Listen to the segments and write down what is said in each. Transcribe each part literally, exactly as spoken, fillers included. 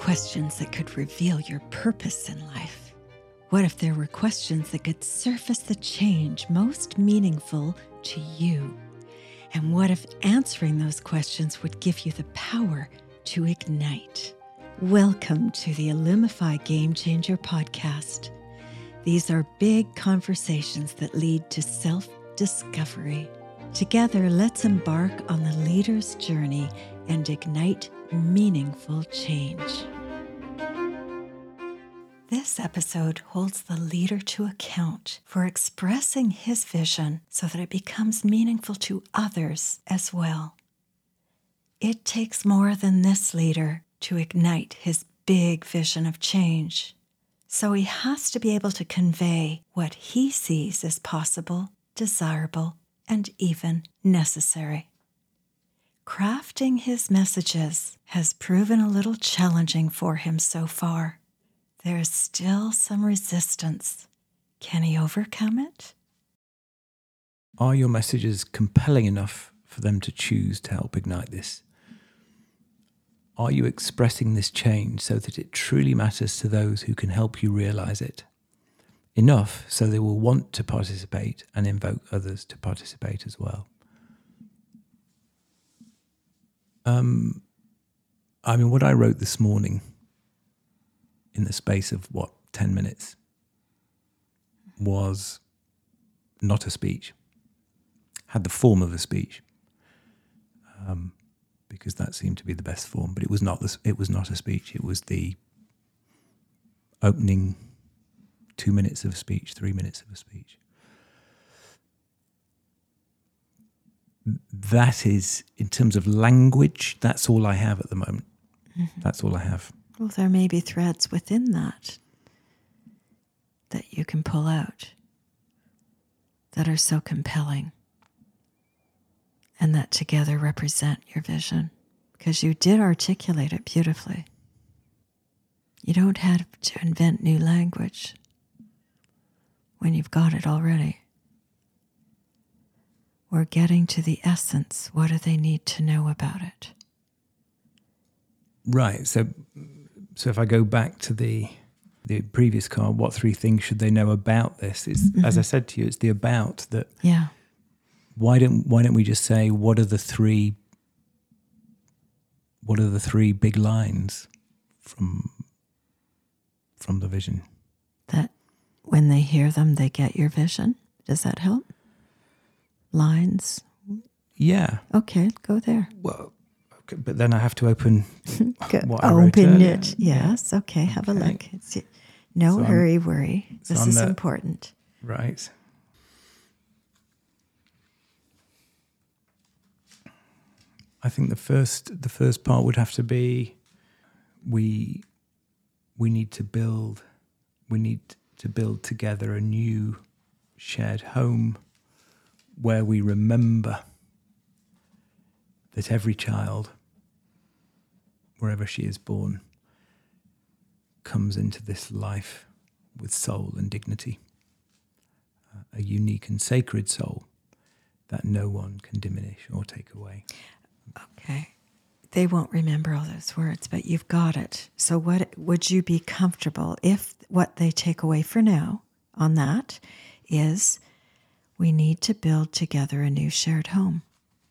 questions that could reveal your purpose in life? What if there were questions that could surface the change most meaningful to you? And what if answering those questions would give you the power to ignite? Welcome to the Illumify Game Changer podcast. These are big conversations that lead to self-discovery. Together, let's embark on the leader's journey and ignite meaningful change. This episode holds the leader to account for expressing his vision so that it becomes meaningful to others as well. It takes more than this leader to ignite his big vision of change. So he has to be able to convey what he sees as possible, desirable, and even necessary. Crafting his messages has proven a little challenging for him so far. There is still some resistance. Can he overcome it? Are your messages compelling enough for them to choose to help ignite this? Are you expressing this change so that it truly matters to those who can help you realize it? Enough so they will want to participate and invoke others to participate as well. Um, I mean, what I wrote this morning in the space of, what, ten minutes was not a speech. Had the form of a speech, um, because that seemed to be the best form, but it was not. The, it was not a speech. It was the opening two minutes of a speech, three minutes of a speech. That is, in terms of language, that's all I have at the moment. Mm-hmm. That's all I have. Well, there may be threads within that that you can pull out that are so compelling and that together represent your vision, because you did articulate it beautifully. You don't have to invent new language when you've got it already. We're getting to the essence. What do they need to know about it? Right. So so if I go back to the the previous card, what three things should they know about this? It's, mm-hmm. As I said to you, it's the about that. Yeah. Why don't why don't we just say what are the three what are the three big lines from from the vision? That when they hear them, they get your vision. Does that help? Lines? Yeah. Okay, go there. Well, okay, but then I have to open what I open wrote earlier. it. Yes. Okay. Have okay. a look. It's, no so hurry, I'm, worry. This so is the, important. Right. I think the first the first part would have to be we we need to build we need to build together a new shared home where we remember that every child, wherever she is born, comes into this life with soul and dignity, uh, a unique and sacred soul that no one can diminish or take away. Okay. They won't remember all those words, but you've got it. So what would you be comfortable if what they take away for now on that is we need to build together a new shared home?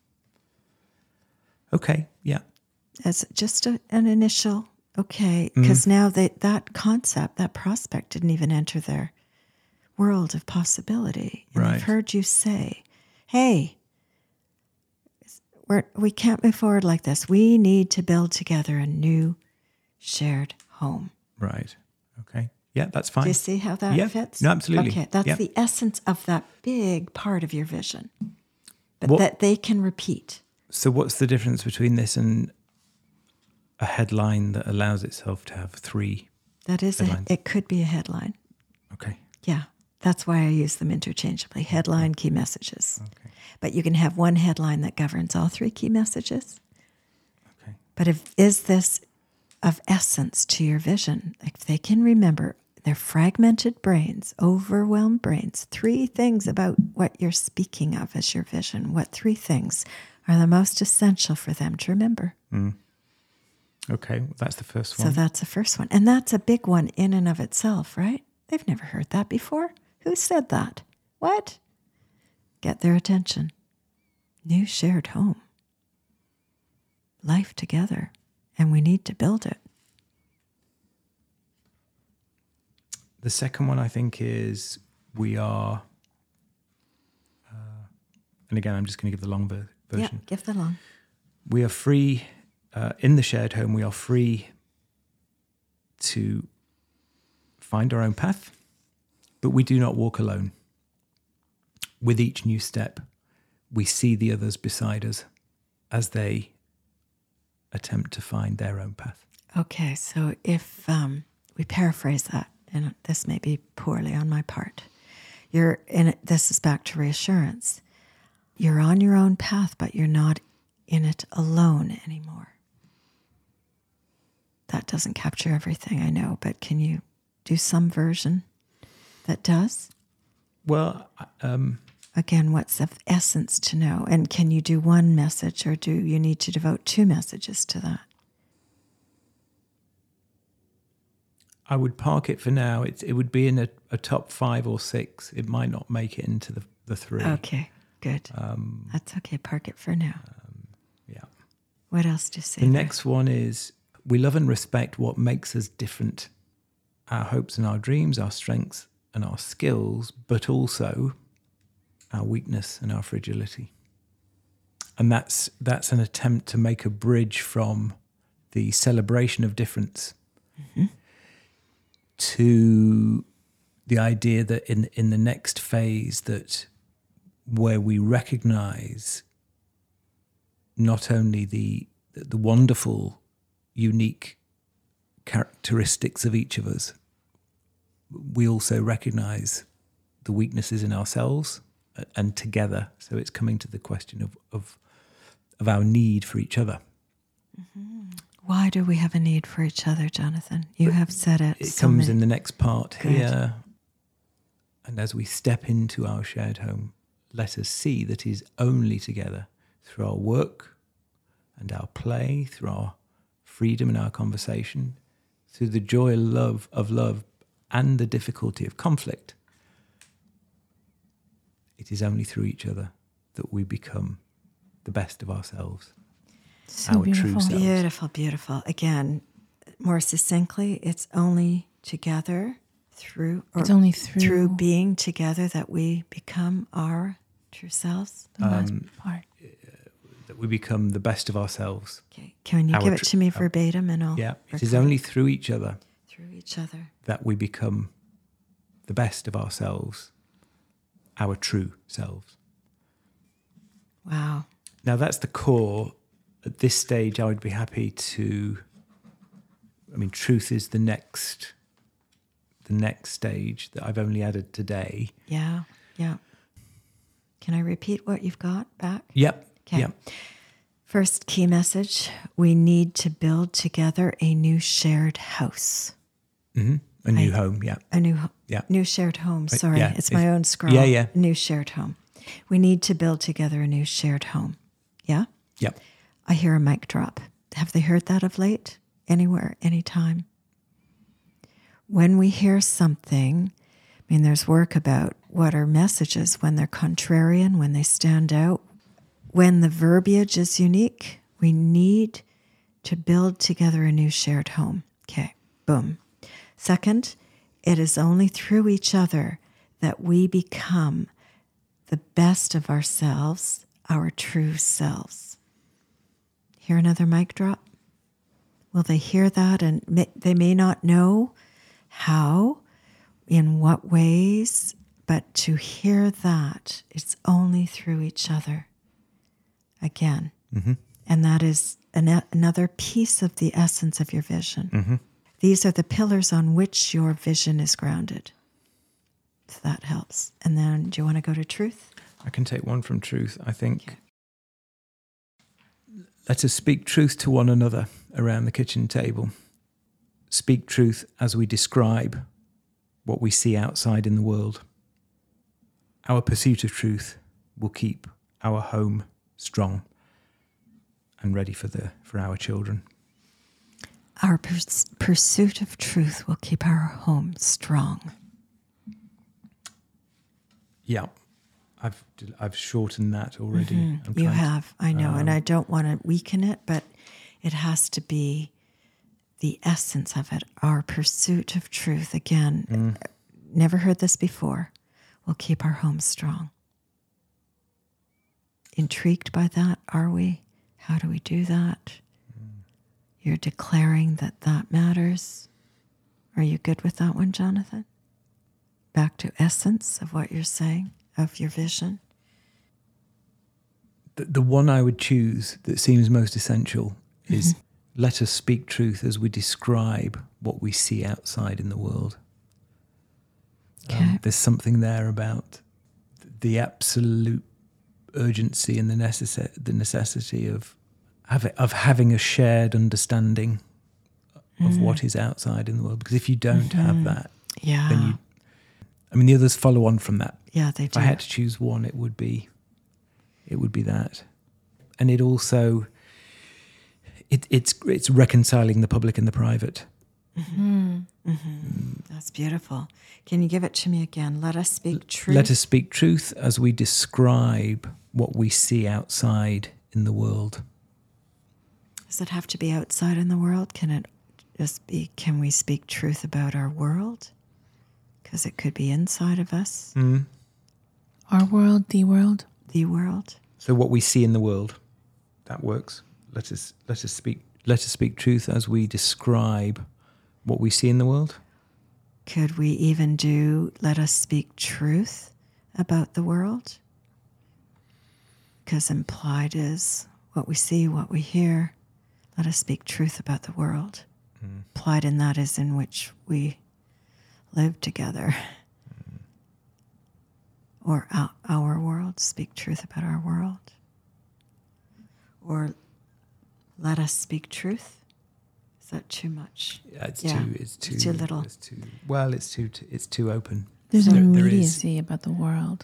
Okay, yeah. As just a, an initial, okay, because mm. now they, that concept, that prospect didn't even enter their world of possibility. And right. I've heard you say, hey, We're, we can't move forward like this. We need to build together a new shared home. Right. Okay. Yeah, that's fine. Do you see how that yeah. fits? No, absolutely. Okay, that's yeah. the essence of that big part of your vision, but what, that they can repeat. So what's the difference between this and a headline that allows itself to have three That is, a, it could be a headline. Okay. Yeah, that's why I use them interchangeably. Headline, key messages. Okay. But you can have one headline that governs all three key messages. Okay. But if is this of essence to your vision? If they can remember their fragmented brains, overwhelmed brains, three things about what you're speaking of as your vision, what three things are the most essential for them to remember? Mm. Okay, well, that's the first So one. that's the first one. And that's a big one in and of itself, right? They've never heard that before. Who said that? What? Get their attention. New shared home. Life together. And we need to build it. The second one, I think, is we are, uh, and again, I'm just going to give the long ver- version. Yeah, give the long. We are free, uh, in the shared home, we are free to find our own path, but we do not walk alone. With each new step, we see the others beside us as they attempt to find their own path. Okay, so if um, we paraphrase that, and this may be poorly on my part, you're in it, this is back to reassurance. You're on your own path, but you're not in it alone anymore. That doesn't capture everything, I know, but can you do some version that does? Well, um, Again, what's of essence to know? And can you do one message, or do you need to devote two messages to that? I would park it for now. It, it would be in a, a top five or six. It might not make it into the, the three. Okay, good. Um, That's okay. Park it for now. um, yeah. What else do you say The there? next one is we love and respect what makes us different, our hopes and our dreams, our strengths and our skills, but also our weakness and our fragility. And that's that's an attempt to make a bridge from the celebration of difference mm-hmm. to the idea that in in the next phase, that where we recognize not only the the wonderful, unique characteristics of each of us, we also recognize the weaknesses in ourselves, and together. So it's coming to the question of of, of our need for each other. Mm-hmm. Why do we have a need for each other, Jonathan? You have said it. It so comes many. in the next part Good. here. And as we step into our shared home, let us see that it is only together through our work and our play, through our freedom and our conversation, through the joy and love of love and the difficulty of conflict. It is only through each other that we become the best of ourselves, So our beautiful. true selves. Beautiful, beautiful. Again, more succinctly, it's only together through, or It's only through, through being together that we become our true selves. the last Um, part. That we become the best of ourselves. Okay, can you Our give it tr- to me our- verbatim, and I'll Yeah, it is record only through each other through each other. that we become the best of ourselves, our true selves. Wow. Now that's the core. At this stage, I would be happy to, I mean, truth is the next, the next stage that I've only added today. Yeah, yeah. Can I repeat what you've got back? Yep. Okay. Yep. First key message, we need to build together a new shared house. hmm A new I- home. Yeah. A new ho- Yeah. new shared home. Right, Sorry, yeah, it's my it's- own scroll. yeah, yeah. New shared home. We need to build together a new shared home. Yeah? Yep. I hear a mic drop. Have they heard that of late? Anywhere, anytime? When we hear something, I mean, there's work about what are messages when they're contrarian, when they stand out. When the verbiage is unique, we need to build together a new shared home. Okay, boom. Second, it is only through each other that we become the best of ourselves, our true selves. Hear another mic drop? Will they hear that? And may, they may not know how, in what ways, but to hear that, it's only through each other. Again. Mm-hmm. And that is an, another piece of the essence of your vision. Mm-hmm. These are the pillars on which your vision is grounded. So that helps. And then, do you want to go to truth? I can take one from truth. I think Okay. let us speak truth to one another around the kitchen table. Speak truth as we describe what we see outside in the world. Our pursuit of truth will keep our home strong and ready for the for our children. Our purs- pursuit of truth will keep our home strong. Yeah, I've I've shortened that already. Mm-hmm. I'm You trying to- have, I know, um, and I don't want to weaken it, but it has to be the essence of it. Our pursuit of truth, again, Mm. never heard this before, will keep our home strong. Intrigued by that, are we? How do we do that? Mm. You're declaring that that matters. Are you good with that one, Jonathan? Back to essence of what you're saying, of your vision. The, the one I would choose that seems most essential is mm-hmm. let us speak truth as we describe what we see outside in the world. Okay. Um, there's something there about the absolute urgency and the, necess- the necessity of, have, of having a shared understanding of mm. what is outside in the world. Because if you don't mm-hmm. have that, yeah. then you... I mean, the others follow on from that. Yeah, they if do. If I had to choose one, it would be, it would be that. And it also, it, it's it's reconciling the public and the private. Mm-hmm. Mm-hmm. Mm. That's beautiful. Can you give it to me again? Let us speak truth. Let us speak truth as we describe what we see outside in the world. Does it have to be outside in the world? Can it just be, can we speak truth about our world? Because it could be inside of us. Mm. Our world, the world. The world. So what we see in the world, that works. Let us let us speak let us speak truth as we describe what we see in the world. Could we even do let us speak truth about the world? Because implied is what we see, what we hear. Let us speak truth about the world. Mm. Implied in that is in which we live together. Mm. Or our, our world, speak truth about our world. Or let us speak truth. Is that too much? Yeah, it's yeah. too. It's too. It's too little. It's too. Well, it's too. It's too open. There's so an there immediacy is, about the world.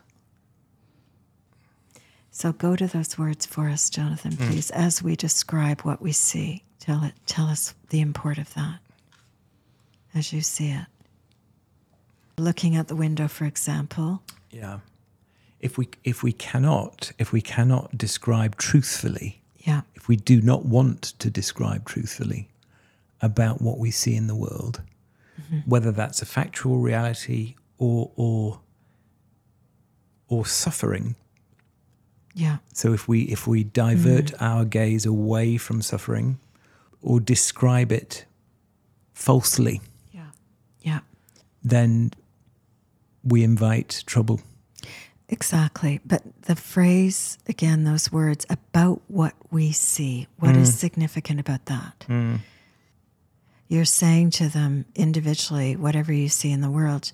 So go to those words for us, Jonathan, please, mm. as we describe what we see. Tell it. Tell us the import of that as you see it. Looking at the window, for example. Yeah. If we if we cannot if we cannot describe truthfully. Yeah. If we do not want to describe truthfully about what we see in the world, mm-hmm. whether that's a factual reality or or or suffering. Yeah. So if we if we divert mm. our gaze away from suffering or describe it falsely, yeah. Yeah. then we invite trouble. Exactly. But the phrase, again, those words, about what we see, what mm. is significant about that? Mm. You're saying to them individually, whatever you see in the world,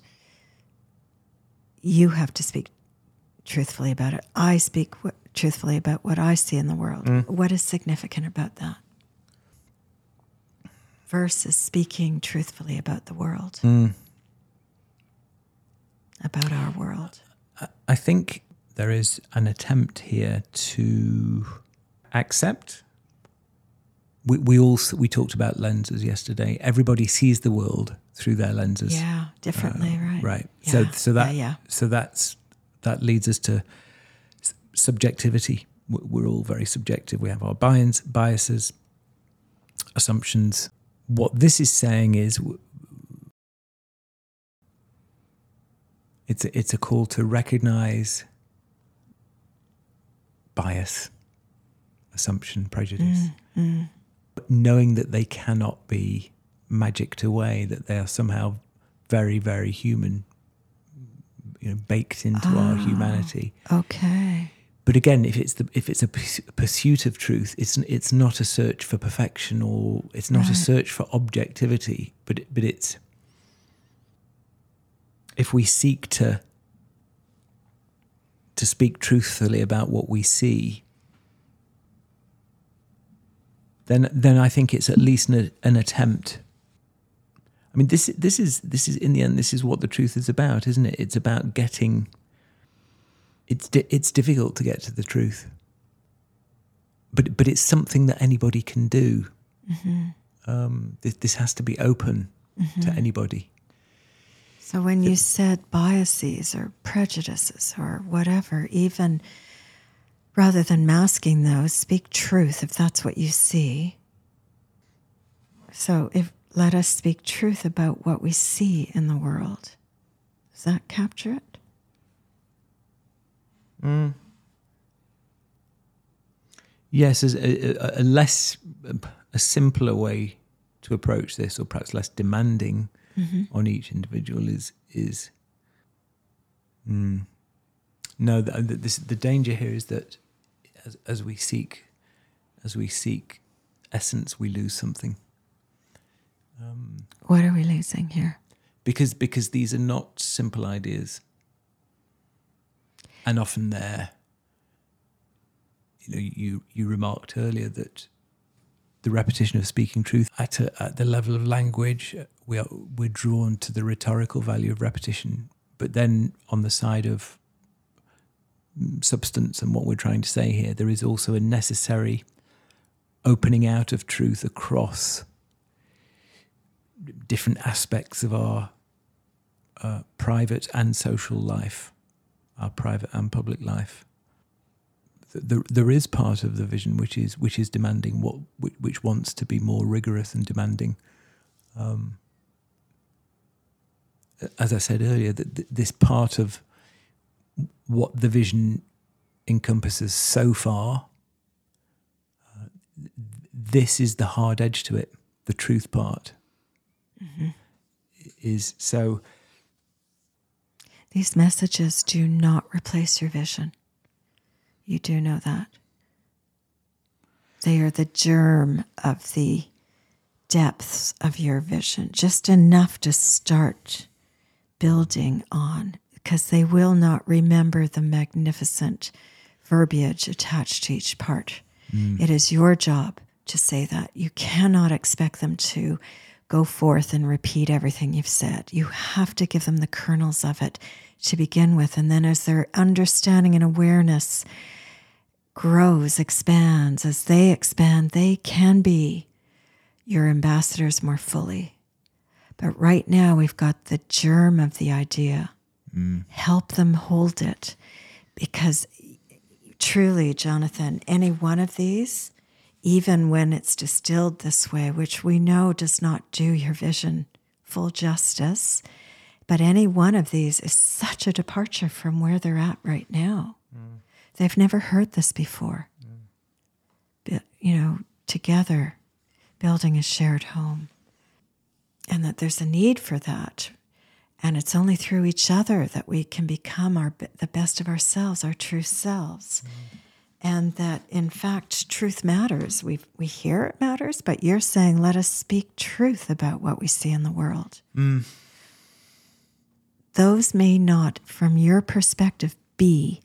you have to speak truthfully about it. I speak w- truthfully about what I see in the world. Mm. What is significant about that? Versus speaking truthfully about the world. Mm. About our world. I think there is an attempt here to accept. We we all we talked about lenses yesterday. Everybody sees the world through their lenses. Yeah, differently, uh, right? Right. Yeah. So so that yeah, yeah. so that's that leads us to subjectivity. We're all very subjective. We have our bias, biases, assumptions. What this is saying is, it's a, it's a call to recognize bias, assumption, prejudice, mm, mm. but knowing that they cannot be magicked away, that they are somehow very, very human, you know, baked into oh, our humanity. Okay. But again, if it's the if it's a pursuit of truth, it's it's not a search for perfection, or it's not right. a search for objectivity. But it, but it's if we seek to to speak truthfully about what we see, then then I think it's at least an, an attempt. I mean, this this is this is in the end, this is what the truth is about, isn't it? It's about getting. It's di- it's difficult to get to the truth, but but it's something that anybody can do. Mm-hmm. Um, this, this has to be open mm-hmm. to anybody. So when you said biases or prejudices or whatever, even rather than masking those, speak truth if that's what you see. So if let us speak truth about what we see in the world. Does that capture it? Mm. Yes, as a, a, a less, a simpler way to approach this, or perhaps less demanding mm-hmm. on each individual, is is. Mm, no, the, the, this, the danger here is that as, as we seek, as we seek essence, we lose something. Um, what are we losing here? Because because these are not simple ideas, and often they're. You know, you you remarked earlier that the repetition of speaking truth at a, at the level of language, we are we're drawn to the rhetorical value of repetition, but then on the side of substance and what we're trying to say here, there is also a necessary opening out of truth across different aspects of our uh, private and social life, our private and public life. There, there is part of the vision which is which is demanding, what which, which wants to be more rigorous and demanding. Um, as I said earlier, that this part of what the vision encompasses so far, uh, this is the hard edge to it. The truth part mm-hmm. is so. These messages do not replace your vision. You do know that. They are the germ of the depths of your vision, just enough to start building on, because they will not remember the magnificent verbiage attached to each part. Mm. It is your job to say that. You cannot expect them to go forth and repeat everything you've said. You have to give them the kernels of it to begin with, and then as their understanding and awareness grows, expands, as they expand, they can be your ambassadors more fully. But right now we've got the germ of the idea. Mm. Help them hold it, because truly, Jonathan, any one of these, even when it's distilled this way, which we know does not do your vision full justice, but any one of these is such a departure from where they're at right now. Mm. They've never heard this before. Mm. But, you know, together, building a shared home. And that there's a need for that. And it's only through each other that we can become our the best of ourselves, our true selves. Mm. And that, in fact, truth matters. We we hear it matters, but you're saying, let us speak truth about what we see in the world. Mm. Those may not, from your perspective, be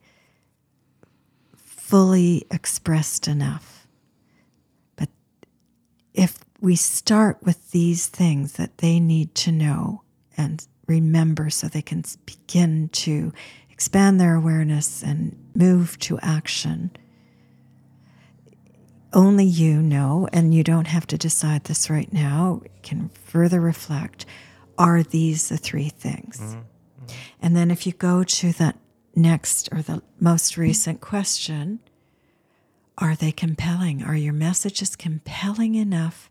fully expressed enough. But if we start with these things that they need to know and remember so they can begin to expand their awareness and move to action, only you know, and you don't have to decide this right now, can further reflect, are these the three things? Mm-hmm. Mm-hmm. And then if you go to that next or the most recent question, are they compelling? Are your messages compelling enough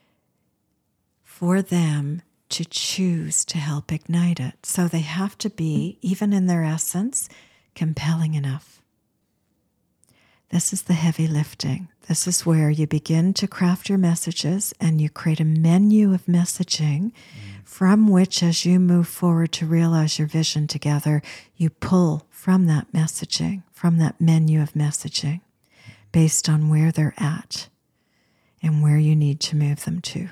for them to choose to help ignite it? So they have to be, even in their essence, compelling enough. This is the heavy lifting. This is where you begin to craft your messages and you create a menu of messaging mm. from which, as you move forward to realize your vision together, you pull from that messaging, from that menu of messaging, based on where they're at and where you need to move them to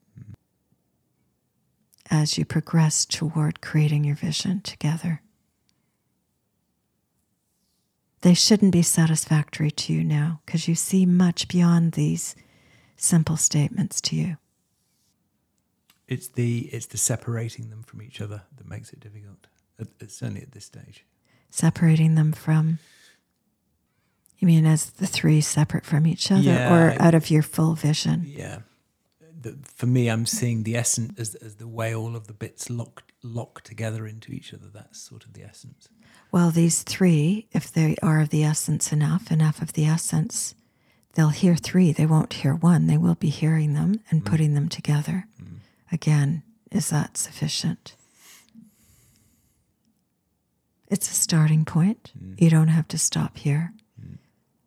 as you progress toward creating your vision together. They shouldn't be satisfactory to you now because you see much beyond these simple statements to you. It's the it's the separating them from each other that makes it difficult, at, at, certainly at this stage. Separating them from, you mean as the three separate from each other, yeah, or out of your full vision? Yeah. the, for me, I'm seeing the essence as, as the way all of the bits lock lock together into each other. That's sort of the essence. Well, these three, if they are of the essence enough, enough of the essence, they'll hear three. They won't hear one. They will be hearing them and mm. putting them together. Mm. Again, is that sufficient? It's a starting point. Mm. You don't have to stop here. Mm.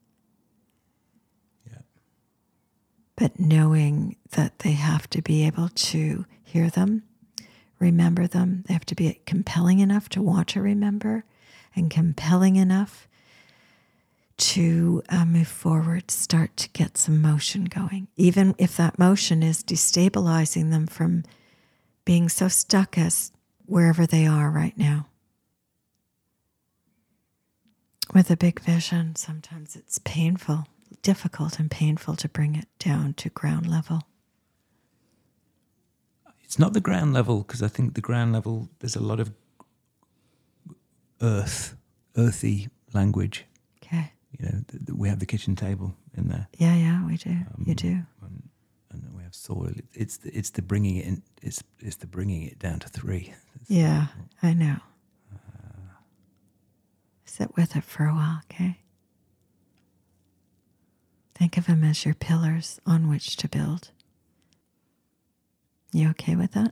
Yeah. But knowing that they have to be able to hear them, remember them, they have to be compelling enough to want to remember, and compelling enough to uh, move forward, start to get some motion going. Even if that motion is destabilizing them from being so stuck as wherever they are right now. With a big vision, sometimes it's painful, difficult and painful to bring it down to ground level. It's not the ground level, because I think the ground level, there's a lot of earth, earthy language. Okay. You know, th- th- we have the kitchen table in there. Yeah, yeah, we do. Um, you do. And, and we have soil. It, it's the, it's the bringing it in. It's it's the bringing it down to three. It's yeah, I know. Uh, Sit with it for a while, okay? Think of them as your pillars on which to build. You okay with that?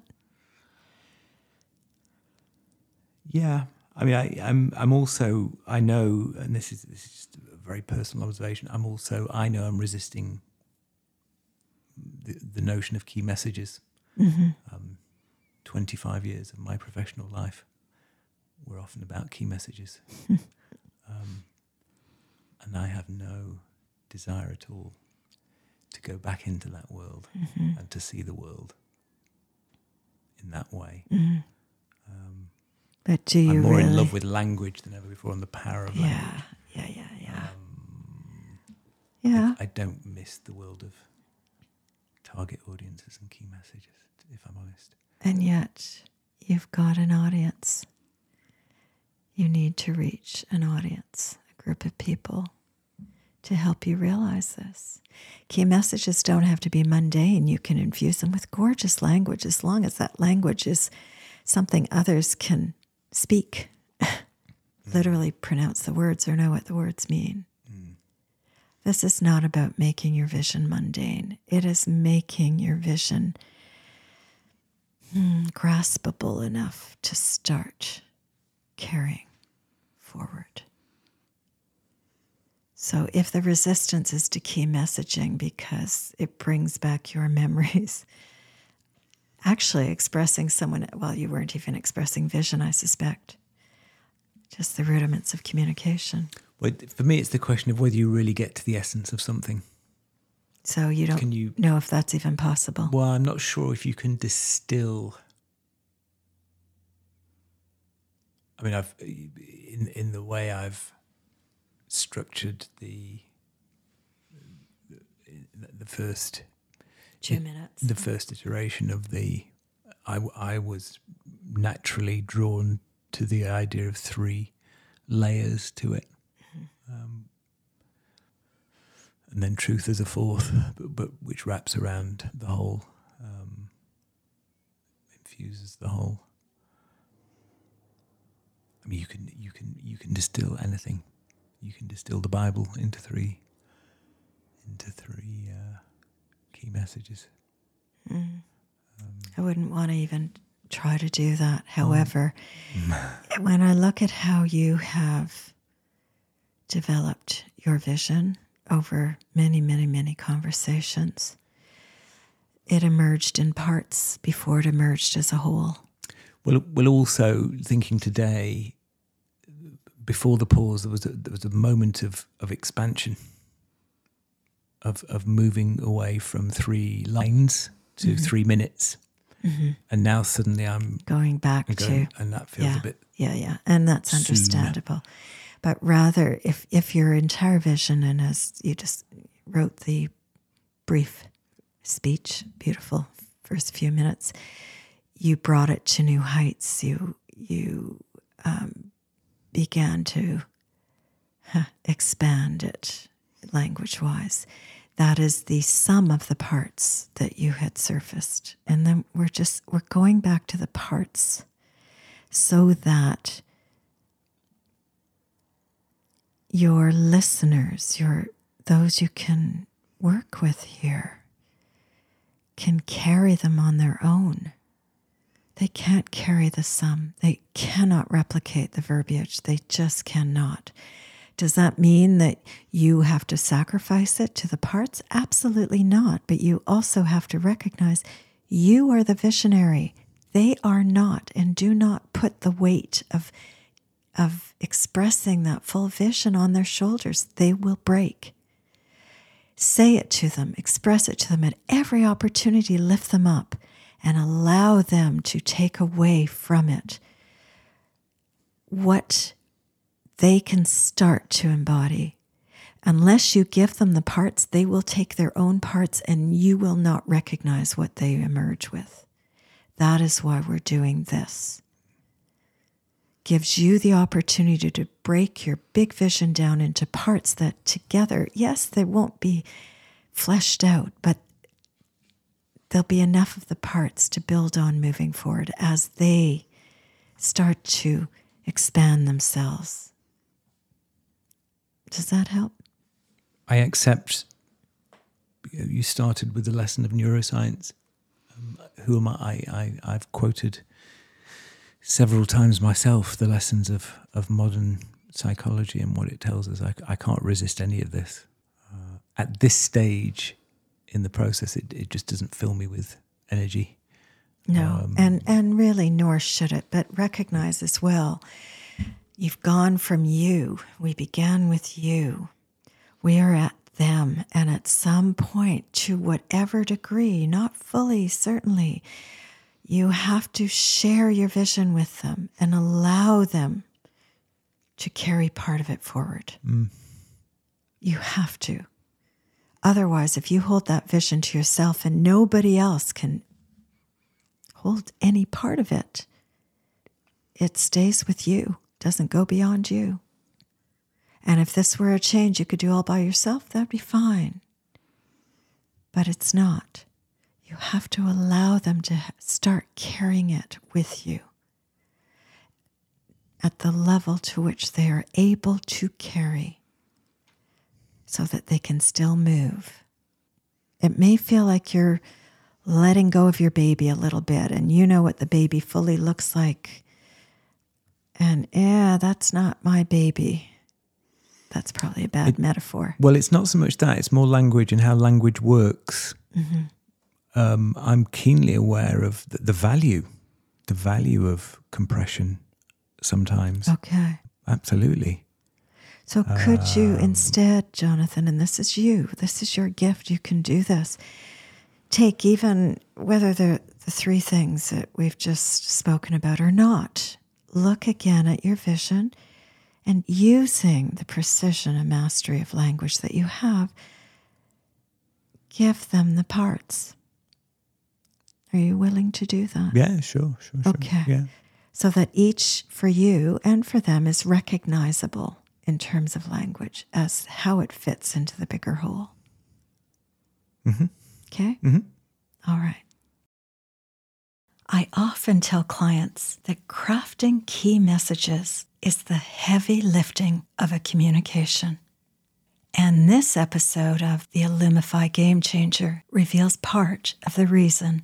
Yeah. I mean, I, I'm. I'm also. I know, and this is this is just a very personal observation. I'm also. I know I'm resisting the, the notion of key messages. Mm-hmm. Um, Twenty-five years of my professional life were often about key messages, um, and I have no desire at all to go back into that world mm-hmm. and to see the world in that way. Mm-hmm. Um, But do you I'm more really? in love with language than ever before, and the power of yeah, language. Yeah, yeah, yeah, um, yeah. I, I don't miss the world of target audiences and key messages, if I'm honest. And yet, you've got an audience. You need to reach an audience, a group of people, to help you realize this. Key messages don't have to be mundane. You can infuse them with gorgeous language, as long as that language is something others can speak, literally pronounce the words or know what the words mean. Mm. This is not about making your vision mundane. It is making your vision mm, graspable enough to start carrying forward. So if the resistance is to key messaging because it brings back your memories, actually expressing someone, well, you weren't even expressing vision, I suspect. Just the rudiments of communication. Well, for me, it's the question of whether you really get to the essence of something. So you don't can you, know if that's even possible? Well, I'm not sure if you can distill. I mean, I've in in the way I've structured the the first two minutes, the first iteration of the. I I was naturally drawn to the idea of three layers to it. Mm-hmm. Um, and then truth as a fourth, but, but which wraps around the whole, um, infuses the whole. I mean, you can you can you can distill anything. You can distill the Bible into three, into three uh, key messages. Mm. Um, I wouldn't want to even try to do that. However, oh. when I look at how you have developed your vision over many, many, many conversations, it emerged in parts before it emerged as a whole. Well, well. Also thinking today, before the pause, there was a, there was a moment of, of expansion, of of moving away from three lines to mm-hmm. three minutes, mm-hmm. and now suddenly I'm going back going, to, and that feels yeah, a bit yeah, yeah, and that's soon. Understandable. But rather, if if your entire vision, and as you just wrote the brief speech, beautiful first few minutes, you brought it to new heights. You you um, began to huh, expand it language-wise. That is the sum of the parts that you had surfaced. And then we're just, we're going back to the parts so that your listeners, your those you can work with here, can carry them on their own. They can't carry the sum. They cannot replicate the verbiage. They just cannot. Does that mean that you have to sacrifice it to the parts? Absolutely not. But you also have to recognize you are the visionary. They are not, and do not put the weight of, of expressing that full vision on their shoulders. They will break. Say it to them, express it to them at every opportunity, lift them up and allow them to take away from it what they can start to embody. Unless you give them the parts, they will take their own parts and you will not recognize what they emerge with. That is why we're doing this. Gives you the opportunity to break your big vision down into parts that together, yes, they won't be fleshed out, but there'll be enough of the parts to build on moving forward as they start to expand themselves. Does that help? I accept you started with the lesson of neuroscience. Um, who am I? I? I've quoted several times myself the lessons of, of modern psychology and what it tells us. I, I can't resist any of this. Uh, at this stage in the process, it, it just doesn't fill me with energy. No, um, and, and really, nor should it, but recognize as well, you've gone from you. We began with you. We are at them. And at some point, to whatever degree, not fully, certainly, you have to share your vision with them and allow them to carry part of it forward. Mm. You have to. Otherwise, if you hold that vision to yourself and nobody else can hold any part of it, it stays with you, doesn't go beyond you. And if this were a change you could do all by yourself, that'd be fine. But it's not. You have to allow them to start carrying it with you at the level to which they are able to carry so that they can still move. It may feel like you're letting go of your baby a little bit and you know what the baby fully looks like. And yeah, that's not my baby. That's probably a bad it, metaphor. Well, it's not so much that. It's more language and how language works. Mm-hmm. Um, I'm keenly aware of the, the value, the value of compression sometimes. Okay. Absolutely. So could um, you instead, Jonathan, and this is you, this is your gift, you can do this, take even whether the, the three things that we've just spoken about or not, look again at your vision and using the precision and mastery of language that you have, give them the parts. Are you willing to do that? Yeah, sure, sure, sure. Okay. Yeah. So that each for you and for them is recognizable in terms of language as how it fits into the bigger whole. Mm-hmm. Okay? Mm-hmm. All right. I often tell clients that crafting key messages is the heavy lifting of a communication. And this episode of the Illumify Game Changer reveals part of the reason.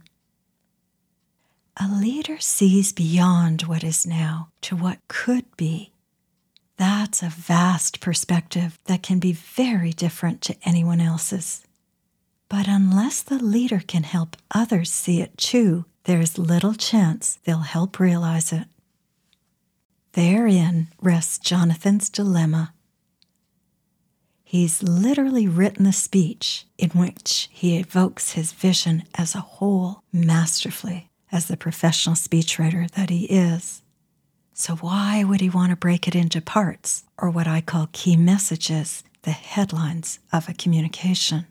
A leader sees beyond what is now to what could be. That's a vast perspective that can be very different to anyone else's. But unless the leader can help others see it too, there's little chance they'll help realize it. Therein rests Jonathan's dilemma. He's literally written a speech in which he evokes his vision as a whole masterfully, as the professional speechwriter that he is. So why would he want to break it into parts, or what I call key messages, the headlines of a communication?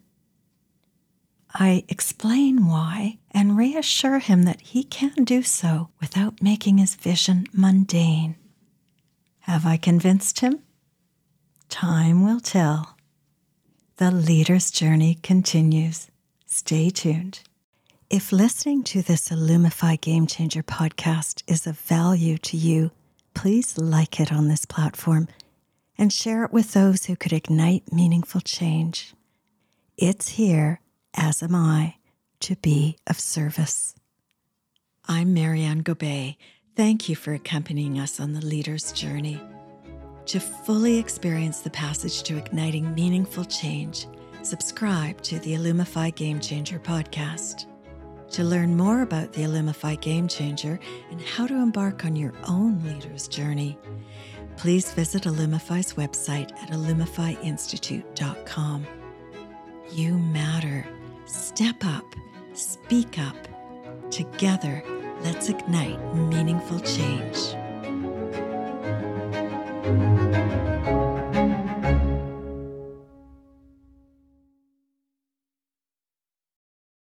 I explain why and reassure him that he can do so without making his vision mundane. Have I convinced him? Time will tell. The leader's journey continues. Stay tuned. If listening to this Illumify Game Changer podcast is of value to you, please like it on this platform and share it with those who could ignite meaningful change. It's here, as am I, to be of service. I'm Marianne Gobet. Thank you for accompanying us on the leader's journey. To fully experience the passage to igniting meaningful change, subscribe to the Illumify Game Changer podcast. To learn more about the Illumify Game Changer and how to embark on your own leader's journey, please visit Illumify's website at illumify institute dot com. You matter. Step up. Speak up. Together, let's ignite meaningful change.